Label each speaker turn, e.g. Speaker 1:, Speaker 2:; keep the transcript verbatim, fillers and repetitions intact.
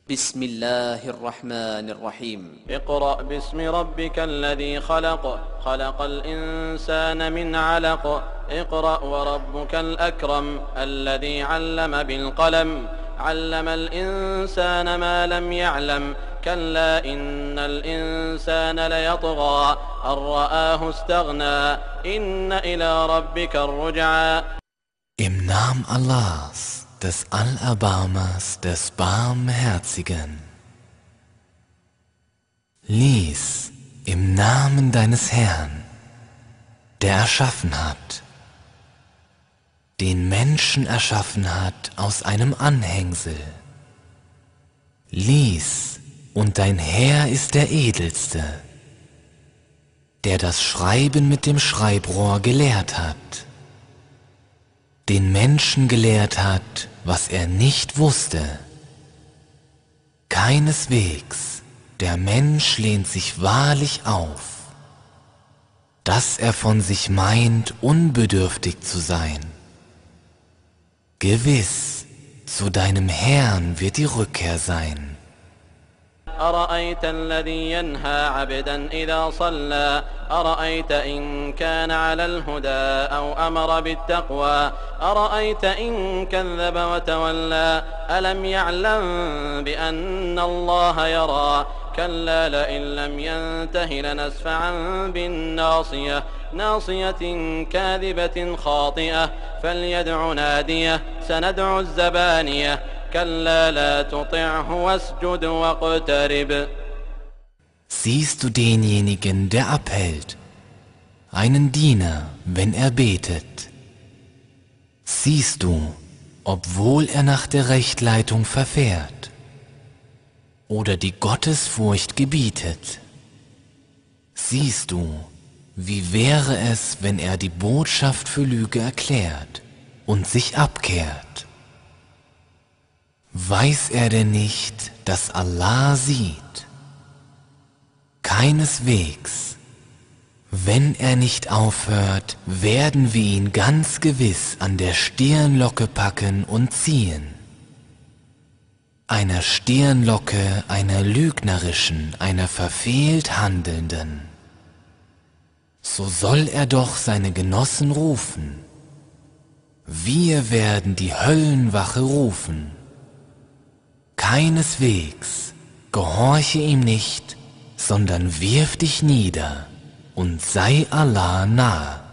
Speaker 1: بسم الله الرحمن الرحيم
Speaker 2: اقرأ باسم ربك الذي خلق خلق الإنسان من علق اقرأ وربك الأكرم الذي علم بالقلم علم الإنسان ما لم يعلم كلا إن الإنسان ليطغى أن رآه استغنى إن إلى ربك الرجعى.
Speaker 3: Im Namen Allahs, des Allerbarmers, des Barmherzigen. Lies im Namen deines Herrn, der erschaffen hat, den Menschen erschaffen hat aus einem Anhängsel. Lies, und dein Herr ist der Edelste, der das Schreiben mit dem Schreibrohr gelehrt hat, den Menschen gelehrt hat, was er nicht wusste. Keineswegs, der Mensch lehnt sich wahrlich auf, dass er von sich meint, unbedürftig zu sein. Gewiss, zu deinem Herrn wird die Rückkehr sein.
Speaker 2: أرأيت الذي ينهى عبدا إذا صلى أرأيت إن كان على الهدى أو أمر بالتقوى أرأيت إن كذب وتولى ألم يعلم بأن الله يرى كلا لئن لم ينته لنسفعا بالناصية ناصية كاذبة خاطئة فليدع ناديه سندع الزبانية كلا لا تطعه واسجد واقترب.
Speaker 3: Siehst du denjenigen, der abhält, einen Diener, wenn er betet? Siehst du, obwohl er nach der Rechtleitung verfährt oder die Gottesfurcht gebietet? Siehst du, wie wäre es, wenn er die Botschaft für Lüge erklärt und sich abkehrt? Weiß er denn nicht, dass Allah sieht? Keineswegs. Wenn er nicht aufhört, werden wir ihn ganz gewiss an der Stirnlocke packen und ziehen. Einer Stirnlocke, einer lügnerischen, einer verfehlt Handelnden. So soll er doch seine Genossen rufen. Wir werden die Höllenwache rufen. Keineswegs, gehorche ihm nicht, sondern wirf dich nieder und sei Allah nah.